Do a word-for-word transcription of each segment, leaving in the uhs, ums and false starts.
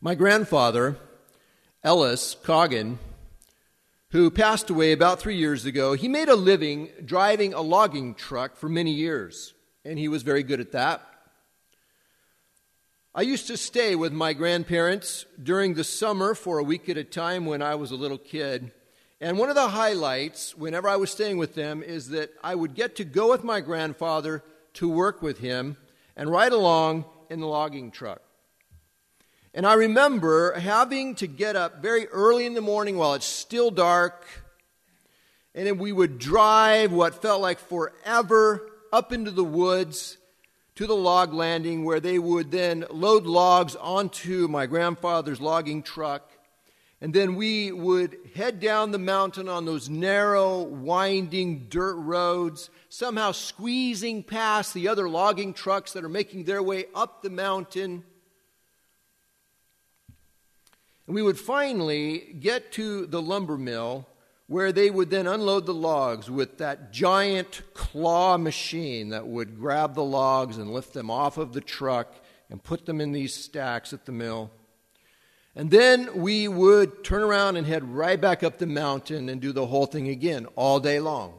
My grandfather, Ellis Coggin, who passed away about three years ago, he made a living driving a logging truck for many years, and he was very good at that. I used to stay with my grandparents during the summer for a week at a time when I was a little kid. And one of the highlights, whenever I was staying with them, is that I would get to go with my grandfather to work with him and ride along in the logging truck. And I remember having to get up very early in the morning while it's still dark, and then we would drive what felt like forever up into the woods to the log landing, where they would then load logs onto my grandfather's logging truck. And then we would head down the mountain on those narrow, winding dirt roads, somehow squeezing past the other logging trucks that are making their way up the mountain. And we would finally get to the lumber mill, where they would then unload the logs with that giant claw machine that would grab the logs and lift them off of the truck and put them in these stacks at the mill. And then we would turn around and head right back up the mountain and do the whole thing again all day long.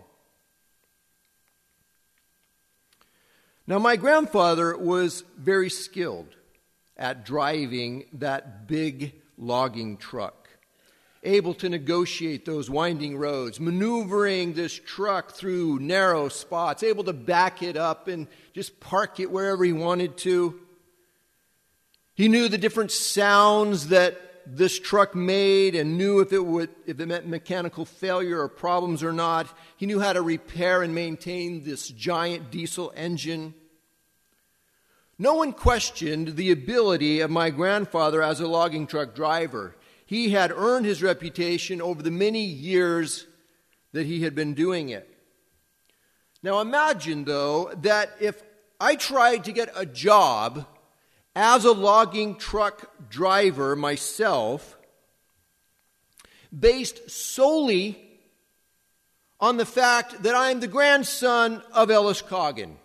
Now, my grandfather was very skilled at driving that big logging truck, able to negotiate those winding roads, maneuvering this truck through narrow spots, able to back it up and just park it wherever he wanted to. He knew the different sounds that this truck made and knew if it would, if it meant mechanical failure or problems or not. He knew how to repair and maintain this giant diesel engine. No one questioned the ability of my grandfather as a logging truck driver. He had earned his reputation over the many years that he had been doing it. Now imagine, though, that if I tried to get a job as a logging truck driver myself, based solely on the fact that I'm the grandson of Ellis Coggin.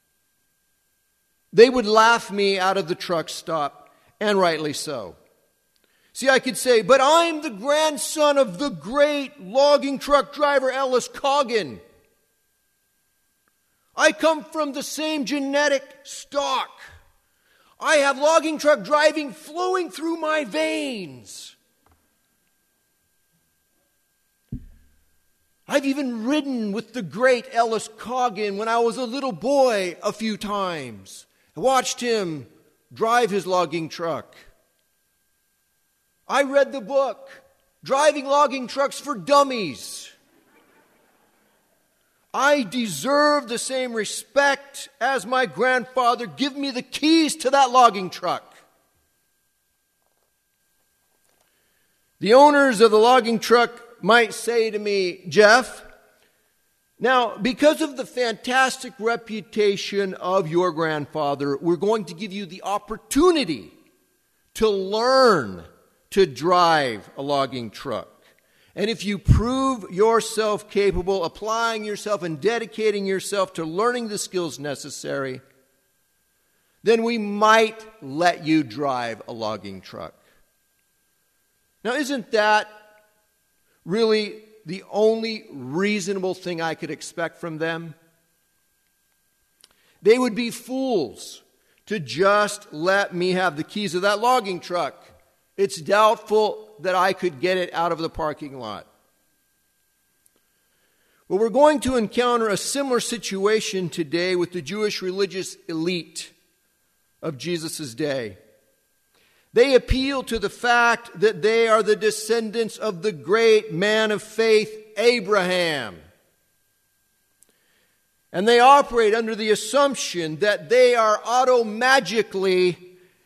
They would laugh me out of the truck stop, and rightly so. See, I could say, but I'm the grandson of the great logging truck driver Ellis Coggin. I come from the same genetic stock. I have logging truck driving flowing through my veins. I've even ridden with the great Ellis Coggin when I was a little boy a few times. I watched him drive his logging truck. I read the book, Driving Logging Trucks for Dummies. I deserve the same respect as my grandfather. Give me the keys to that logging truck. The owners of the logging truck might say to me, Jeff, now, because of the fantastic reputation of your grandfather, we're going to give you the opportunity to learn to drive a logging truck. And if you prove yourself capable, applying yourself and dedicating yourself to learning the skills necessary, then we might let you drive a logging truck. Now, isn't that really the only reasonable thing I could expect from them? They would be fools to just let me have the keys of that logging truck. It's doubtful that I could get it out of the parking lot. Well, we're going to encounter a similar situation today with the Jewish religious elite of Jesus' day. They appeal to the fact that they are the descendants of the great man of faith, Abraham. And they operate under the assumption that they are auto-magically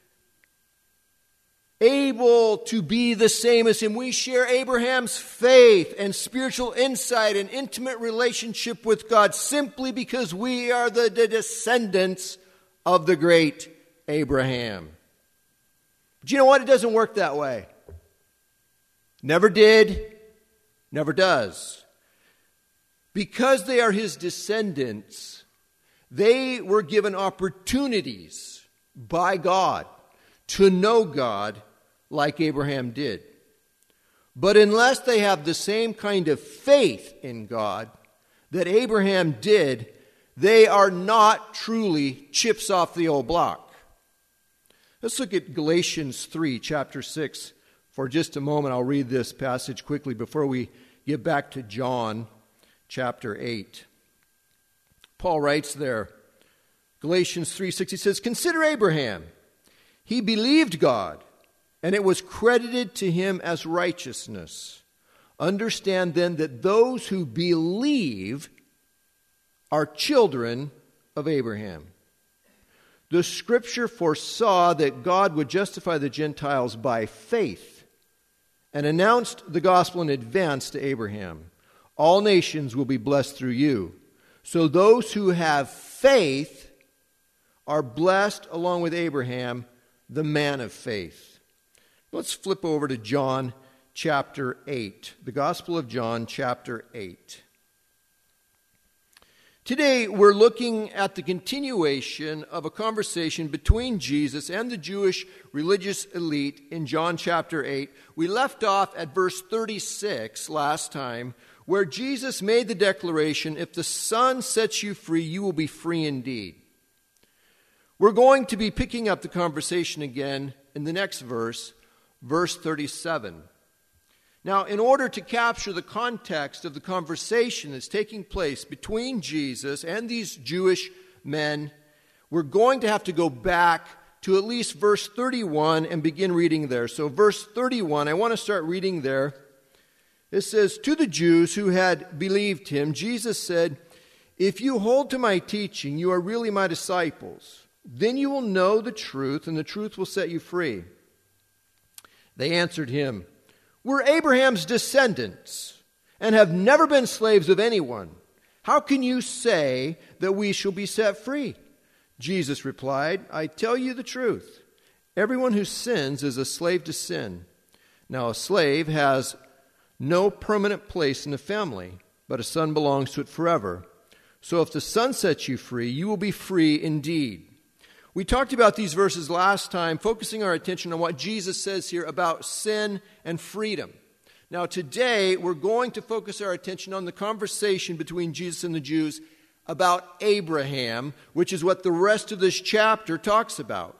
able to be the same as him. We share Abraham's faith and spiritual insight and intimate relationship with God simply because we are the, the descendants of the great Abraham. But you know what? It doesn't work that way. Never did, never does. Because they are his descendants, they were given opportunities by God to know God like Abraham did. But unless they have the same kind of faith in God that Abraham did, they are not truly chips off the old block. Let's look at Galatians three, chapter six, for just a moment. I'll read this passage quickly before we get back to John chapter eight. Paul writes there, Galatians three six, he says, "Consider Abraham. He believed God, and it was credited to him as righteousness. Understand then that those who believe are children of Abraham. The Scripture foresaw that God would justify the Gentiles by faith and announced the gospel in advance to Abraham. All nations will be blessed through you. So those who have faith are blessed along with Abraham, the man of faith." Let's flip over to John chapter eight, the Gospel of John chapter eight. Today we're looking at the continuation of a conversation between Jesus and the Jewish religious elite in John chapter eight. We left off at verse thirty-six last time, where Jesus made the declaration, "If the Son sets you free, you will be free indeed." We're going to be picking up the conversation again in the next verse, verse thirty-seven. Now, in order to capture the context of the conversation that's taking place between Jesus and these Jewish men, we're going to have to go back to at least verse thirty-one and begin reading there. So verse thirty-one, I want to start reading there. It says, "To the Jews who had believed him, Jesus said, 'If you hold to my teaching, you are really my disciples. Then you will know the truth, and the truth will set you free.' They answered him, 'We're Abraham's descendants and have never been slaves of anyone. How can you say that we shall be set free?' Jesus replied, 'I tell you the truth. Everyone who sins is a slave to sin. Now a slave has no permanent place in the family, but a son belongs to it forever. So if the Son sets you free, you will be free indeed.'" We talked about these verses last time, focusing our attention on what Jesus says here about sin and freedom. Now today, we're going to focus our attention on the conversation between Jesus and the Jews about Abraham, which is what the rest of this chapter talks about.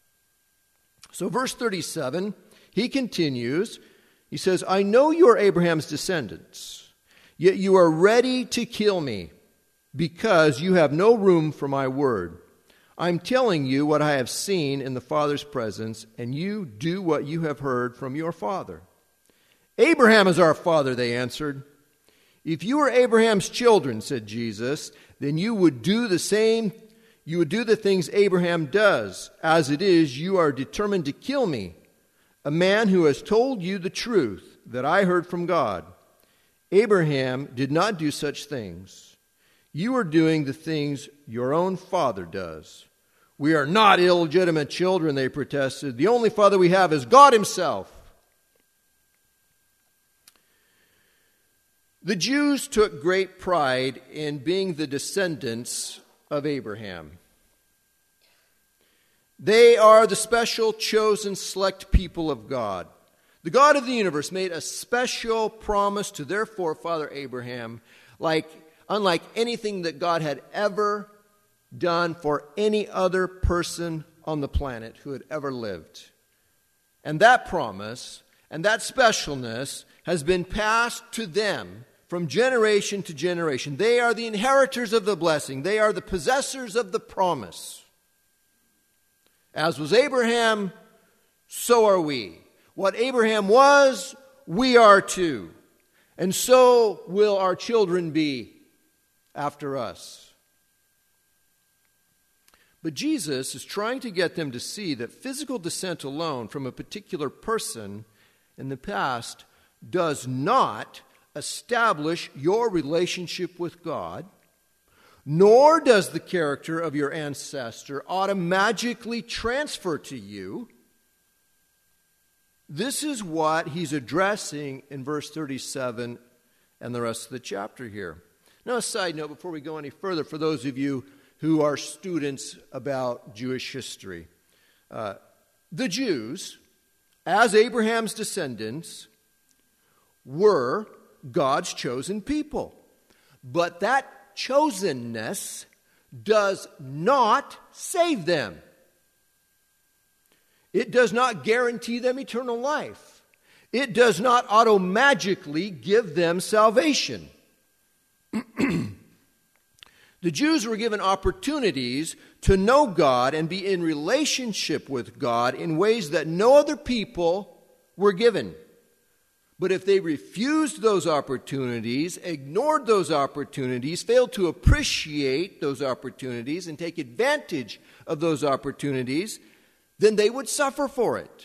So verse thirty-seven, he continues, he says, "I know you are Abraham's descendants, yet you are ready to kill me, because you have no room for my word. I'm telling you what I have seen in the Father's presence, and you do what you have heard from your father." "Abraham is our father," they answered. "If you were Abraham's children," said Jesus, "then you would do the same, you would do the things Abraham does. As it is, you are determined to kill me, a man who has told you the truth that I heard from God. Abraham did not do such things. You are doing the things your own father does." "We are not illegitimate children," they protested. "The only father we have is God himself." The Jews took great pride in being the descendants of Abraham. They are the special, chosen, select people of God. The God of the universe made a special promise to their forefather Abraham, like unlike anything that God had ever done for any other person on the planet who had ever lived. And that promise and that specialness has been passed to them from generation to generation. They are the inheritors of the blessing. They are the possessors of the promise. As was Abraham, so are we. What Abraham was, we are too. And so will our children be after us. But Jesus is trying to get them to see that physical descent alone from a particular person in the past does not establish your relationship with God, nor does the character of your ancestor automatically transfer to you. This is what he's addressing in verse thirty-seven and the rest of the chapter here. Now, a side note before we go any further, for those of you who are students about Jewish history. Uh, the Jews as Abraham's descendants, were God's chosen people. But that chosenness does not save them. It does not guarantee them eternal life. It does not automatically give them salvation. The Jews were given opportunities to know God and be in relationship with God in ways that no other people were given. But if they refused those opportunities, ignored those opportunities, failed to appreciate those opportunities and take advantage of those opportunities, then they would suffer for it.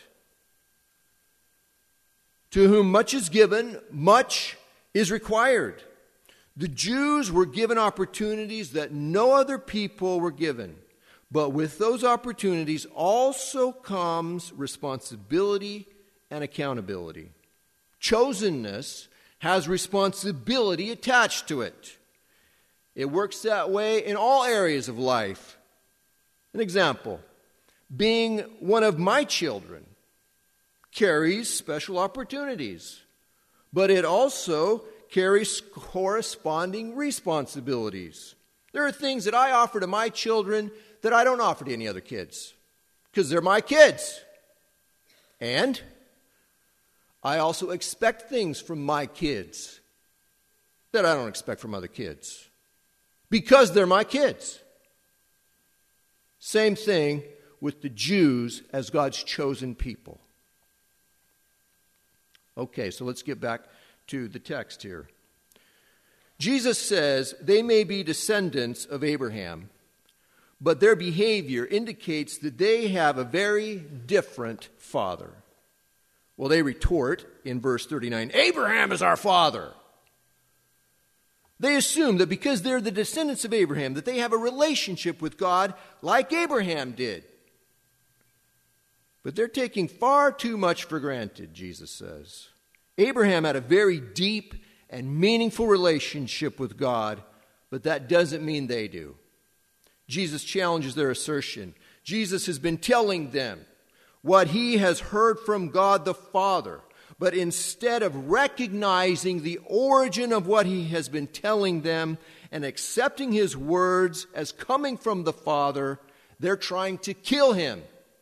To whom much is given, much is required. The Jews were given opportunities that no other people were given. But with those opportunities also comes responsibility and accountability. Chosenness has responsibility attached to it. It works that way in all areas of life. An example, being one of my children carries special opportunities, but it also carries corresponding responsibilities. There are things that I offer to my children that I don't offer to any other kids because they're my kids. And I also expect things from my kids that I don't expect from other kids because they're my kids. Same thing with the Jews as God's chosen people. Okay, so let's get back to the text here. Jesus says they may be descendants of Abraham, but their behavior indicates that they have a very different father. Well, they retort in verse thirty-nine, Abraham is our father. They assume that because they're the descendants of Abraham, that they have a relationship with God like Abraham did. But they're taking far too much for granted, Jesus says. Abraham had a very deep and meaningful relationship with God, but that doesn't mean they do. Jesus challenges their assertion. Jesus has been telling them what he has heard from God the Father, but instead of recognizing the origin of what he has been telling them and accepting his words as coming from the Father, they're trying to kill him.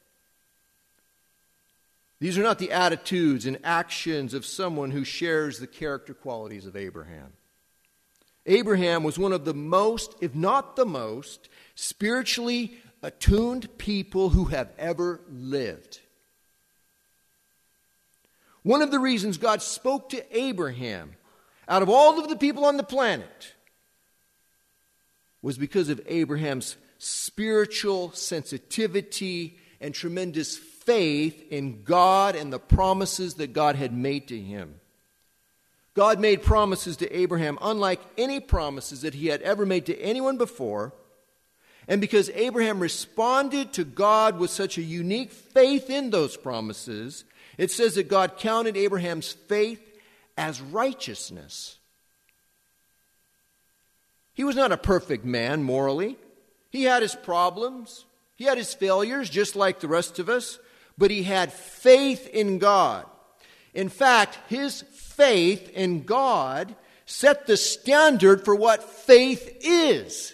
These are not the attitudes and actions of someone who shares the character qualities of Abraham. Abraham was one of the most, if not the most, spiritually attuned people who have ever lived. One of the reasons God spoke to Abraham out of all of the people on the planet was because of Abraham's spiritual sensitivity and tremendous faith in God and the promises that God had made to him. God made promises to Abraham unlike any promises that he had ever made to anyone before. And because Abraham responded to God with such a unique faith in those promises, it says that God counted Abraham's faith as righteousness. He was not a perfect man morally. He had his problems. He had his failures, just like the rest of us. But he had faith in God. In fact, his faith in God set the standard for what faith is.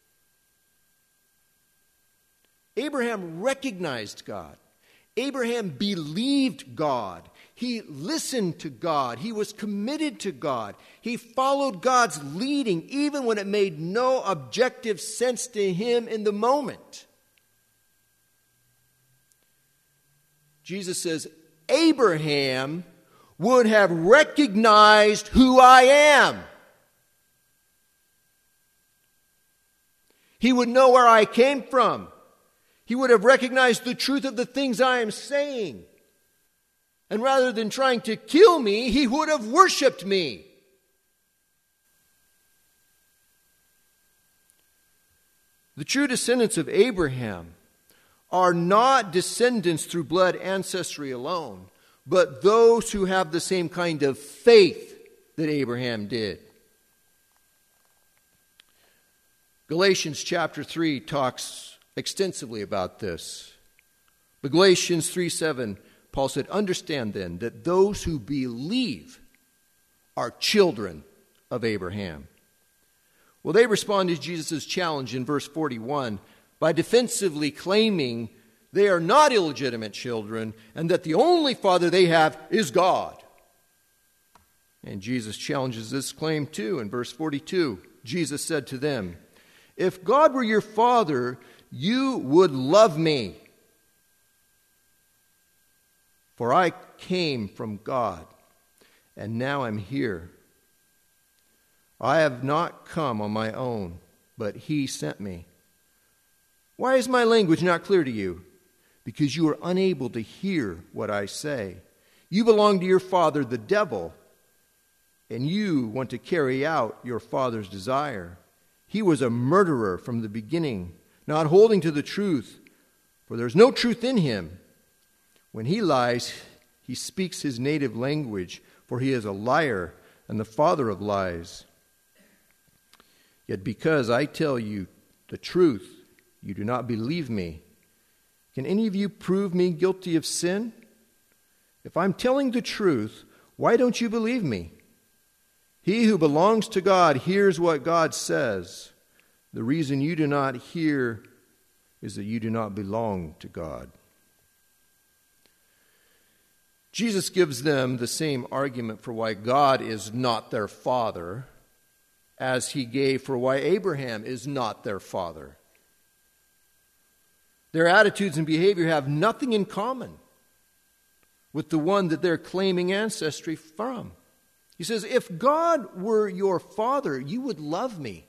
Abraham recognized God. Abraham believed God. He listened to God. He was committed to God. He followed God's leading even when it made no objective sense to him in the moment. Jesus says, Abraham would have recognized who I am. He would know where I came from. He would have recognized the truth of the things I am saying. And rather than trying to kill me, he would have worshiped me. The true descendants of Abraham are not descendants through blood ancestry alone, but those who have the same kind of faith that Abraham did. Galatians chapter three talks extensively about this. But Galatians three seven, Paul said, understand then that those who believe are children of Abraham. Well, they responded to Jesus' challenge in verse forty-one by defensively claiming they are not illegitimate children and that the only father they have is God. And Jesus challenges this claim too in verse forty-two. Jesus said to them, if God were your father, you would love me. For I came from God, and now I'm here. I have not come on my own, but he sent me. Why is my language not clear to you? Because you are unable to hear what I say. You belong to your father, the devil, and you want to carry out your father's desire. He was a murderer from the beginning, not holding to the truth, for there's no truth in him. When he lies, he speaks his native language, for he is a liar and the father of lies. Yet because I tell you the truth, you do not believe me. Can any of you prove me guilty of sin? If I'm telling the truth, why don't you believe me? He who belongs to God hears what God says. The reason you do not hear is that you do not belong to God. Jesus gives them the same argument for why God is not their father as he gave for why Abraham is not their father. Their attitudes and behavior have nothing in common with the one that they're claiming ancestry from. He says, if God were your father, you would love me.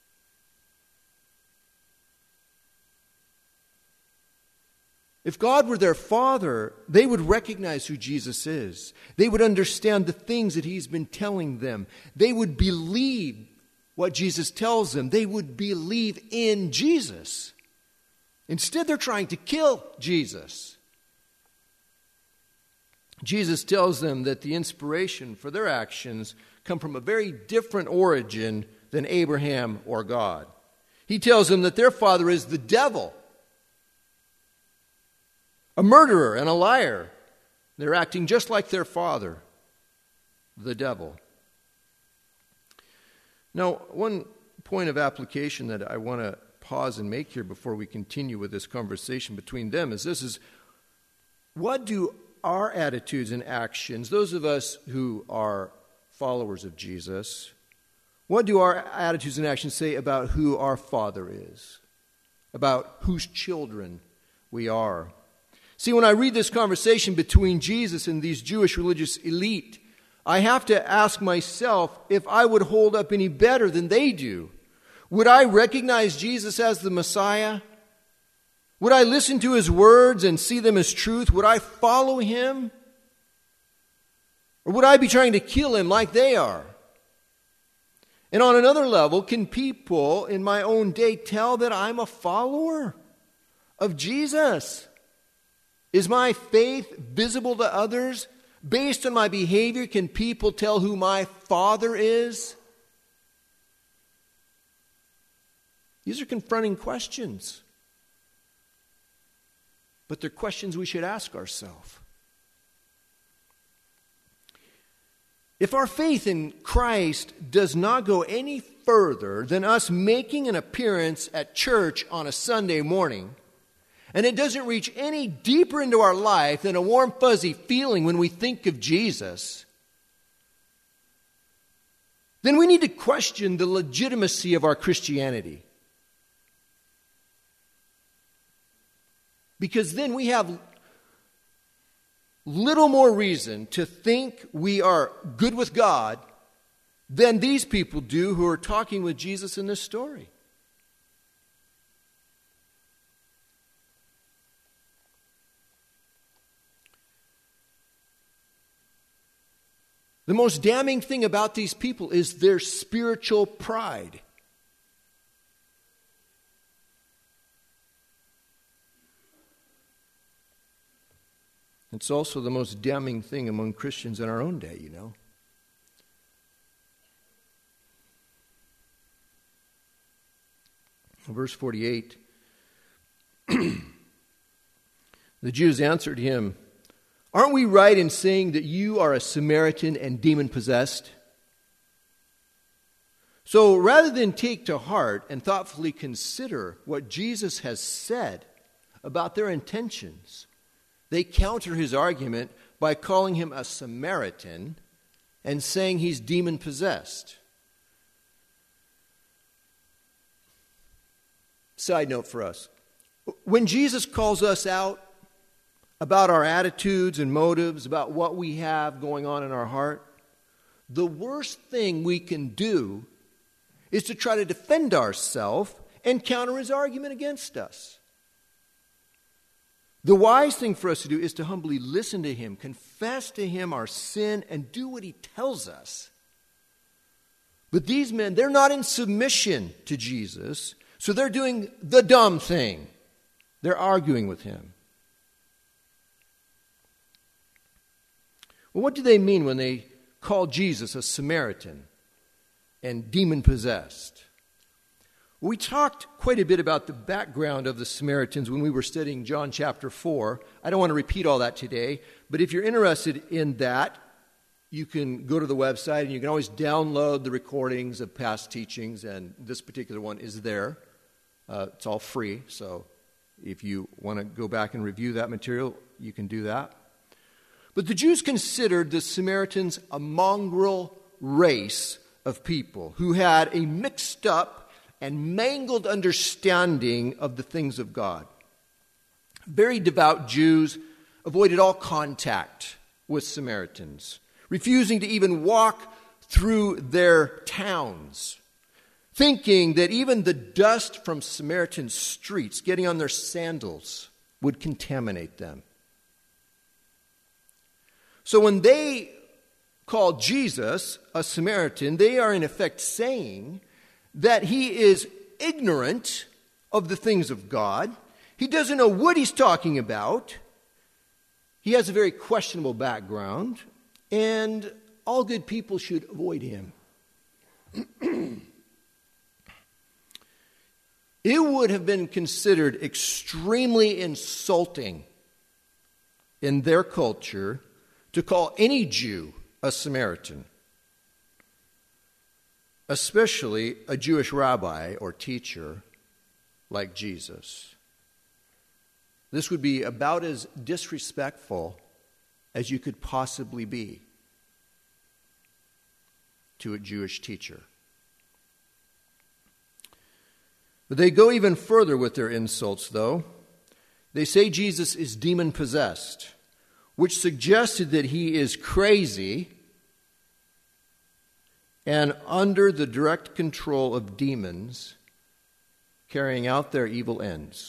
If God were their father, they would recognize who Jesus is. They would understand the things that he's been telling them. They would believe what Jesus tells them. They would believe in Jesus. Instead, they're trying to kill Jesus. Jesus tells them that the inspiration for their actions come from a very different origin than Abraham or God. He tells them that their father is the devil, a murderer and a liar. They're acting just like their father, the devil. Now, one point of application that I want to pause and make here before we continue with this conversation between them is this is, what do our attitudes and actions, those of us who are followers of Jesus, what do our attitudes and actions say about who our Father is, about whose children we are? See, when I read this conversation between Jesus and these Jewish religious elite, I have to ask myself if I would hold up any better than they do. Would I recognize Jesus as the Messiah? Would I listen to his words and see them as truth? Would I follow him? Or would I be trying to kill him like they are? And on another level, can people in my own day tell that I'm a follower of Jesus? Is my faith visible to others? Based on my behavior, can people tell who my Father is? These are confronting questions. But they're questions we should ask ourselves. If our faith in Christ does not go any further than us making an appearance at church on a Sunday morning, and it doesn't reach any deeper into our life than a warm, fuzzy feeling when we think of Jesus, then we need to question the legitimacy of our Christianity. Because then we have little more reason to think we are good with God than these people do who are talking with Jesus in this story. The most damning thing about these people is their spiritual pride. It's also the most damning thing among Christians in our own day, you know. Verse forty-eight, the Jews answered him, Aren't we right in saying that you are a Samaritan and demon-possessed? So rather than take to heart and thoughtfully consider what Jesus has said about their intentions, they counter his argument by calling him a Samaritan and saying he's demon-possessed. Side note for us. When Jesus calls us out about our attitudes and motives, about what we have going on in our heart, the worst thing we can do is to try to defend ourselves and counter his argument against us. The wise thing for us to do is to humbly listen to him, confess to him our sin, and do what he tells us. But these men, they're not in submission to Jesus, so they're doing the dumb thing. They're arguing with him. Well, what do they mean when they call Jesus a Samaritan and demon-possessed? We talked quite a bit about the background of the Samaritans when we were studying John chapter four. I don't want to repeat all that today, but if you're interested in that, you can go to the website and you can always download the recordings of past teachings, and this particular one is there. Uh, it's all free, so if you want to go back and review that material, you can do that. But the Jews considered the Samaritans a mongrel race of people who had a mixed up and mangled understanding of the things of God. Very devout Jews avoided all contact with Samaritans, refusing to even walk through their towns, thinking that even the dust from Samaritan streets, getting on their sandals, would contaminate them. So when they call Jesus a Samaritan, they are in effect saying that he is ignorant of the things of God. He doesn't know what he's talking about. He has a very questionable background, and all good people should avoid him. It would have been considered extremely insulting in their culture to call any Jew a Samaritan, especially a Jewish rabbi or teacher like Jesus. This would be about as disrespectful as you could possibly be to a Jewish teacher. But they go even further with their insults, though. They say Jesus is demon-possessed, which suggested that he is crazy and under the direct control of demons carrying out their evil ends.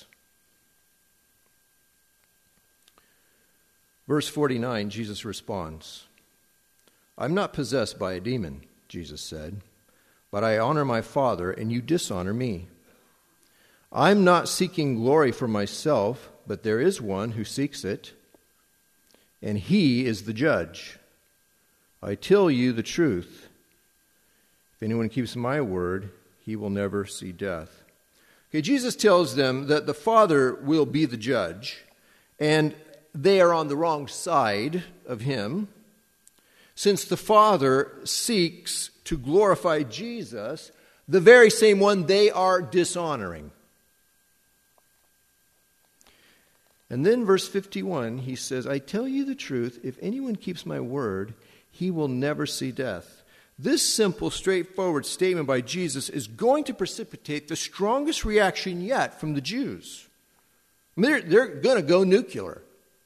Verse forty-nine, Jesus responds, "I'm not possessed by a demon," Jesus said, "but I honor my Father, and you dishonor me. I'm not seeking glory for myself, but there is one who seeks it, and he is the judge. I tell you the truth. If anyone keeps my word, he will never see death." Okay, Jesus tells them that the Father will be the judge, and they are on the wrong side of him, since the Father seeks to glorify Jesus, the very same one they are dishonoring. And then verse fifty-one, he says, "I tell you the truth, if anyone keeps my word, he will never see death." This simple, straightforward statement by Jesus is going to precipitate the strongest reaction yet from the Jews. I mean, they're, they're going to go nuclear.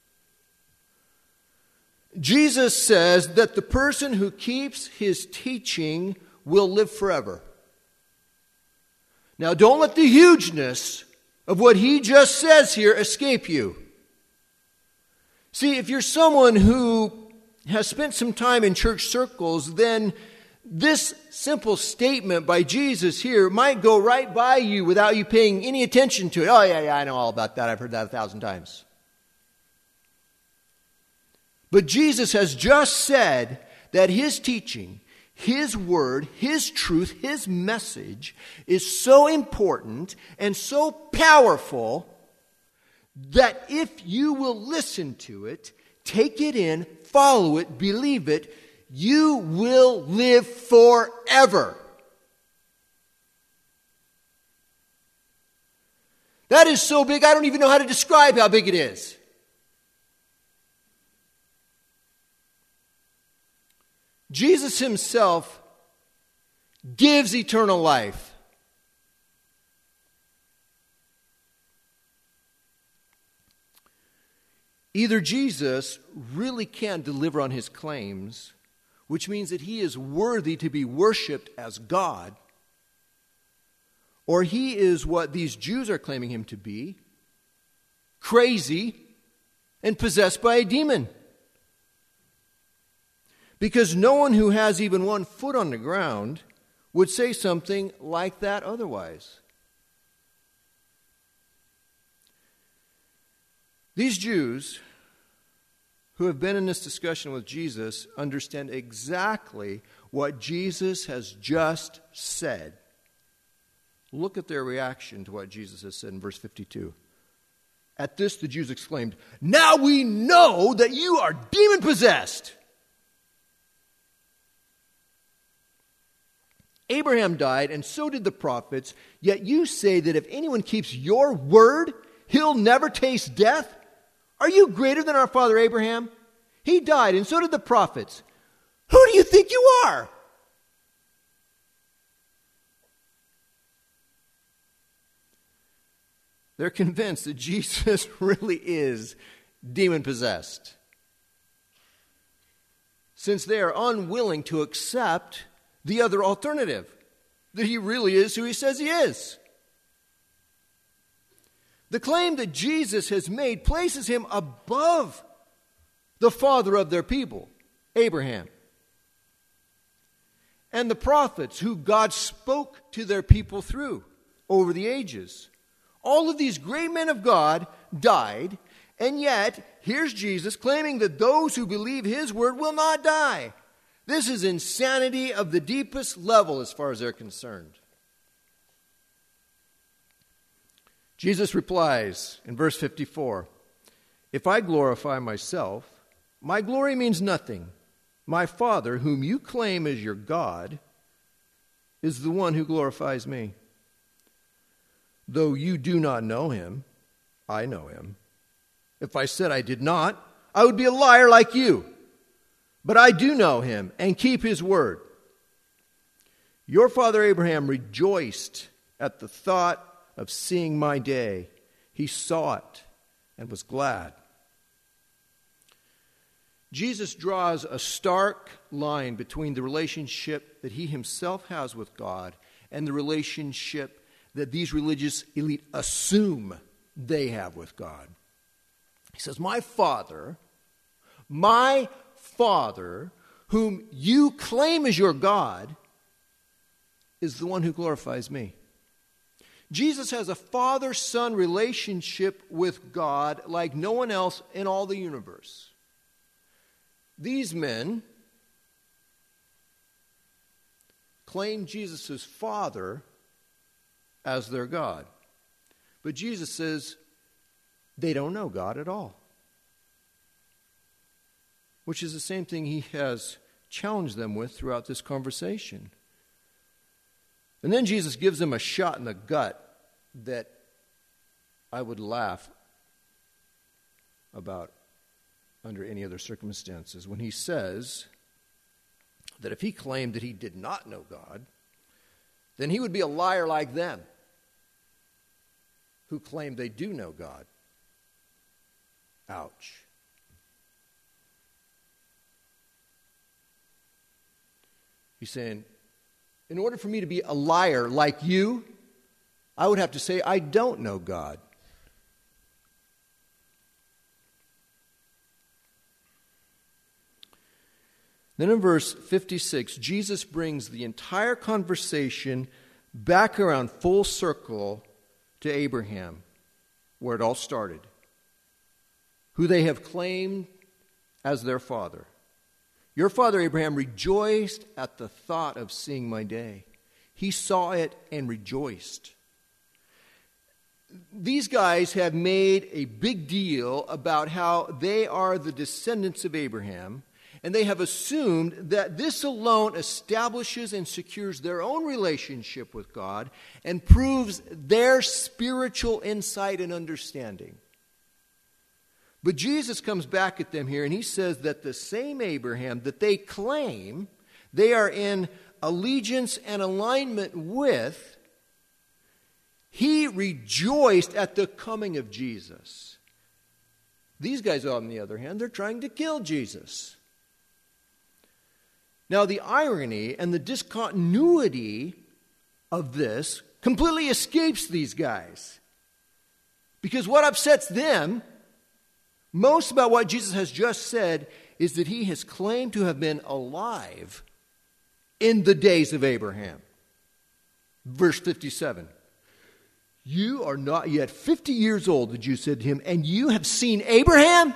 Jesus says that the person who keeps his teaching will live forever. Now, don't let the hugeness of what he just says here escape you. See, if you're someone who has spent some time in church circles, then this simple statement by Jesus here might go right by you without you paying any attention to it. Oh, yeah, yeah, I know all about that. I've heard that a thousand times. But Jesus has just said that his teaching, his word, his truth, his message is so important and so powerful that if you will listen to it, take it in, follow it, believe it, you will live forever. That is so big, I don't even know how to describe how big it is. Jesus himself gives eternal life. Either Jesus really can deliver on his claims, which means that he is worthy to be worshipped as God, or he is what these Jews are claiming him to be, crazy and possessed by a demon. Because no one who has even one foot on the ground would say something like that otherwise. These Jews who have been in this discussion with Jesus understand exactly what Jesus has just said. Look at their reaction to what Jesus has said in verse fifty-two. At this, the Jews exclaimed, "Now we know that you are demon-possessed." Abraham died, and so did the prophets, yet you say that if anyone keeps your word, he'll never taste death? Are you greater than our father Abraham? He died, and so did the prophets. Who do you think you are? They're convinced that Jesus really is demon-possessed, since they are unwilling to accept the other alternative, that he really is who he says he is. The claim that Jesus has made places him above the father of their people, Abraham, and the prophets who God spoke to their people through over the ages. All of these great men of God died, and yet here's Jesus claiming that those who believe his word will not die. This is insanity of the deepest level as far as they're concerned. Jesus replies in verse fifty-four, "If I glorify myself, my glory means nothing. My Father, whom you claim as your God, is the one who glorifies me. Though you do not know him, I know him. If I said I did not, I would be a liar like you. But I do know him and keep his word. Your father Abraham rejoiced at the thought of seeing my day. He saw it and was glad." Jesus draws a stark line between the relationship that he himself has with God and the relationship that these religious elite assume they have with God. He says, my Father, my Father, whom you claim as your God, is the one who glorifies me. Jesus has a father-son relationship with God like no one else in all the universe. These men claim Jesus' Father as their God. But Jesus says they don't know God at all. Which is the same thing he has challenged them with throughout this conversation. And then Jesus gives them a shot in the gut that I would laugh about under any other circumstances, when he says that if he claimed that he did not know God, then he would be a liar like them, who claim they do know God. Ouch. He's saying, in order for me to be a liar like you, I would have to say I don't know God. Then in verse fifty-six, Jesus brings the entire conversation back around full circle to Abraham, where it all started, who they have claimed as their father. Your father Abraham rejoiced at the thought of seeing my day. He saw it and rejoiced. these guys have made a big deal about how they are the descendants of Abraham, and they have assumed that this alone establishes and secures their own relationship with God and proves their spiritual insight and understanding. But Jesus comes back at them here, and he says that the same Abraham that they claim they are in allegiance and alignment with, he rejoiced at the coming of Jesus. These guys, on the other hand, they're trying to kill Jesus. Now, the irony and the discontinuity of this completely escapes these guys. Because what upsets them most about what Jesus has just said is that he has claimed to have been alive in the days of Abraham. Verse fifty-seven. You are not yet fifty years old, the Jews said to him, and you have seen Abraham?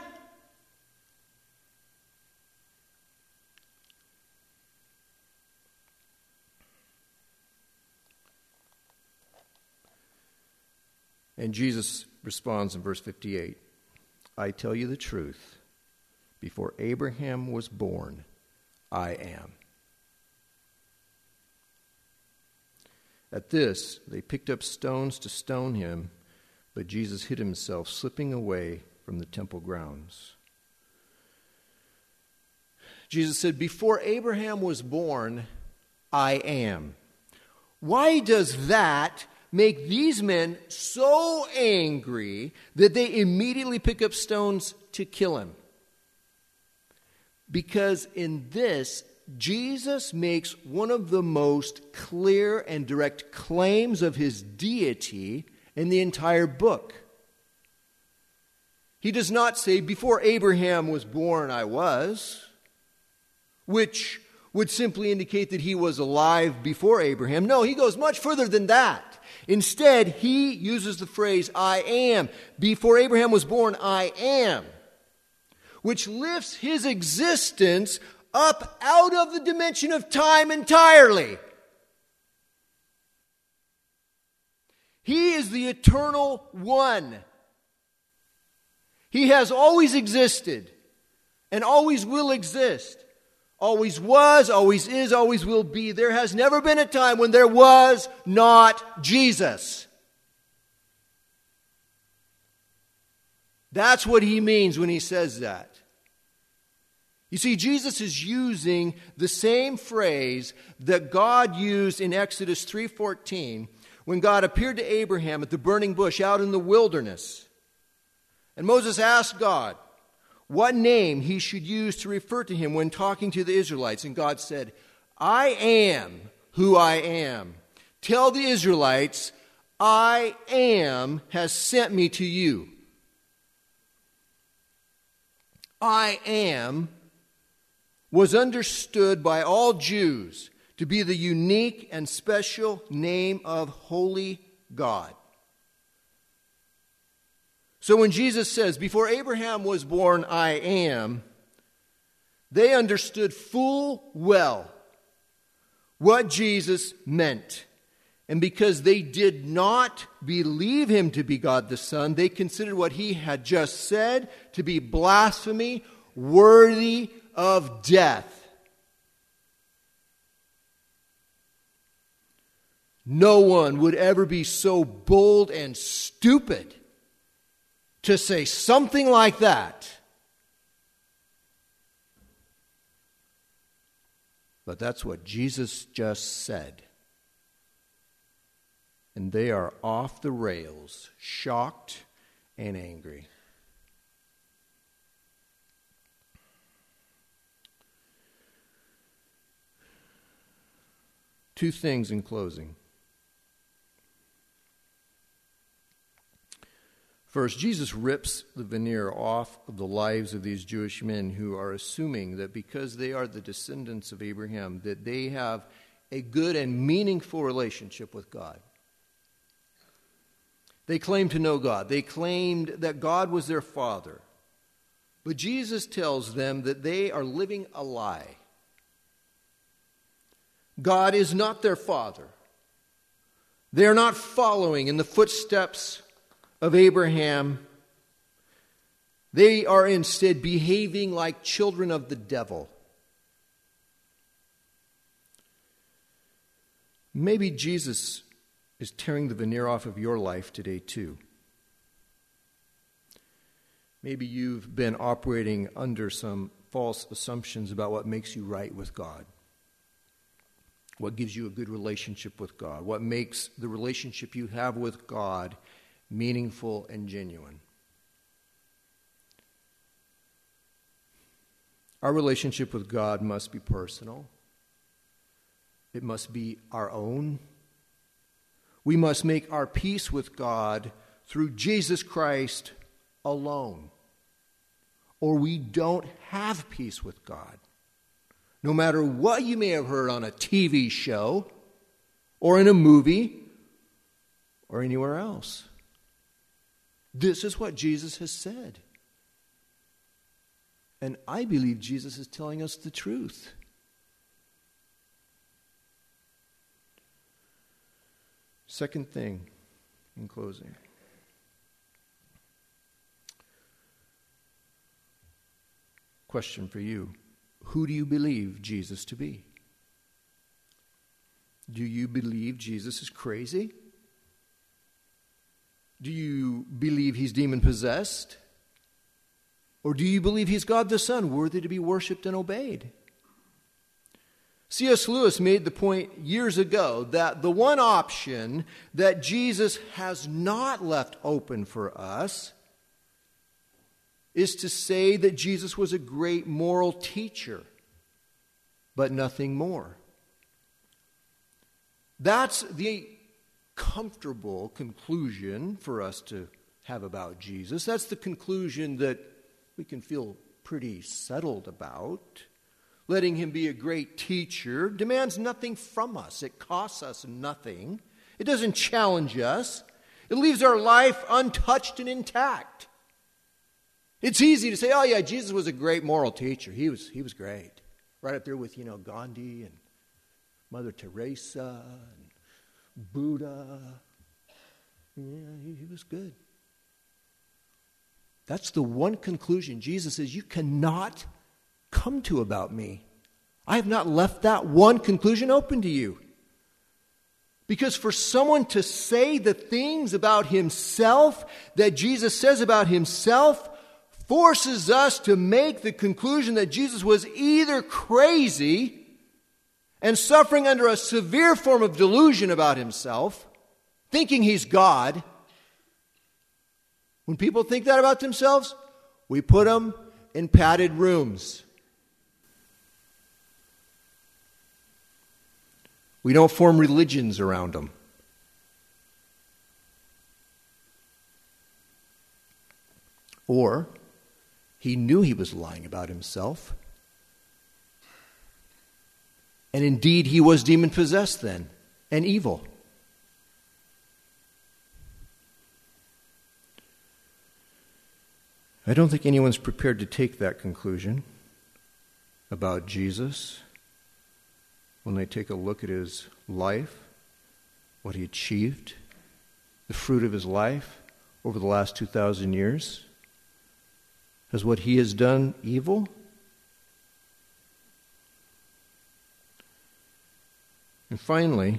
And Jesus responds in verse fifty-eight, I tell you the truth, before Abraham was born, I am. At this, they picked up stones to stone him, but Jesus hid himself, slipping away from the temple grounds. Jesus said, before Abraham was born, I am. Why does that make these men so angry that they immediately pick up stones to kill him? Because in this, Jesus makes one of the most clear and direct claims of his deity in the entire book. He does not say, before Abraham was born, I was, which would simply indicate that he was alive before Abraham. No, he goes much further than that. Instead, he uses the phrase, I am. Before Abraham was born, I am, which lifts his existence up out of the dimension of time entirely. He is the eternal one. He has always existed and always will exist. Always was, always is, always will be. There has never been a time when there was not Jesus. That's what he means when he says that. You see, Jesus is using the same phrase that God used in Exodus three fourteen when God appeared to Abraham at the burning bush out in the wilderness. And Moses asked God what name he should use to refer to him when talking to the Israelites. And God said, I am who I am. Tell the Israelites, I am has sent me to you. I am was understood by all Jews to be the unique and special name of Holy God. So when Jesus says, before Abraham was born, I am, they understood full well what Jesus meant. And because they did not believe him to be God the Son, they considered what he had just said to be blasphemy, worthy of death. No one would ever be so bold and stupid to say something like that. But that's what Jesus just said. And they are off the rails, shocked and angry. Two things in closing. First, Jesus rips the veneer off of the lives of these Jewish men who are assuming that because they are the descendants of Abraham, that they have a good and meaningful relationship with God. They claimed to know God. They claimed that God was their father. But Jesus tells them that they are living a lie. God is not their father. They are not following in the footsteps of Abraham, they are instead behaving like children of the devil. Maybe Jesus is tearing the veneer off of your life today too. Maybe you've been operating under some false assumptions about what makes you right with God. What gives you a good relationship with God? What makes the relationship you have with God meaningful and genuine? Our relationship with God must be personal. It must be our own. We must make our peace with God through Jesus Christ alone, or we don't have peace with God. No matter what you may have heard on a T V show, or in a movie, or anywhere else. This is what Jesus has said. And I believe Jesus is telling us the truth. Second thing, in closing. Question for you. Who do you believe Jesus to be? Do you believe Jesus is crazy? Do you believe he's demon-possessed? Or do you believe he's God the Son, worthy to be worshipped and obeyed? C S Lewis made the point years ago that the one option that Jesus has not left open for us is to say that Jesus was a great moral teacher, but nothing more. That's the comfortable conclusion for us to have about Jesus. That's the conclusion that we can feel pretty settled about. Letting him be a great teacher demands nothing from us. It costs us nothing. It doesn't challenge us. It leaves our life untouched and intact. It's easy to say, oh yeah, Jesus was a great moral teacher. He was, he was great. Right up there with, you know, Gandhi and Mother Teresa and Buddha. Yeah, he, he was good. That's the one conclusion Jesus says you cannot come to about me. I have not left that one conclusion open to you. Because for someone to say the things about himself that Jesus says about himself forces us to make the conclusion that Jesus was either crazy and suffering under a severe form of delusion about himself, thinking he's God. When people think that about themselves, we put them in padded rooms. We don't form religions around them. Or he knew he was lying about himself. And indeed, he was demon-possessed then, and evil. I don't think anyone's prepared to take that conclusion about Jesus when they take a look at his life, what he achieved, the fruit of his life over the last two thousand years. Has what he has done evil? And finally,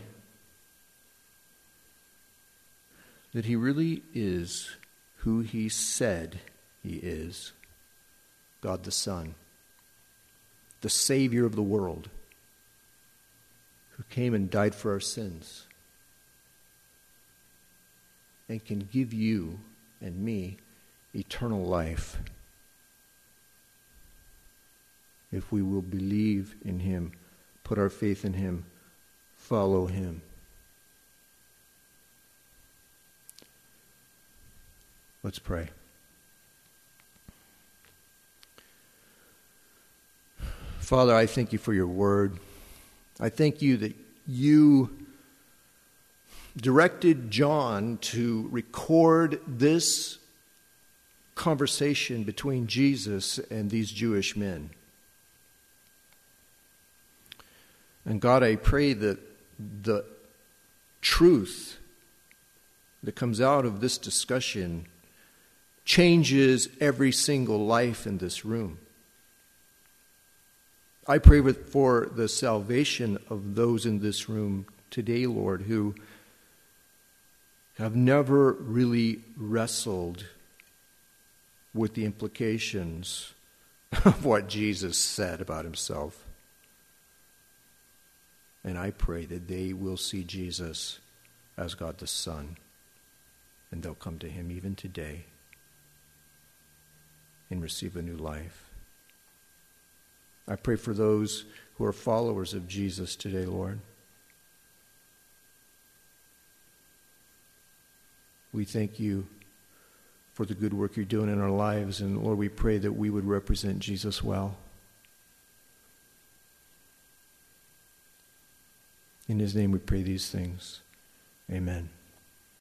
that he really is who he said he is, God the Son, the Savior of the world, who came and died for our sins and can give you and me eternal life if we will believe in him, put our faith in him, follow him. Let's pray. Father, I thank you for your word. I thank you that you directed John to record this conversation between Jesus and these Jewish men. And God, I pray that the truth that comes out of this discussion changes every single life in this room. I pray for the salvation of those in this room today, Lord, who have never really wrestled with the implications of what Jesus said about himself. And I pray that they will see Jesus as God the Son, and they'll come to him even today and receive a new life. I pray for those who are followers of Jesus today, Lord. We thank you for the good work you're doing in our lives, and Lord, we pray that we would represent Jesus well. In his name we pray these things. Amen.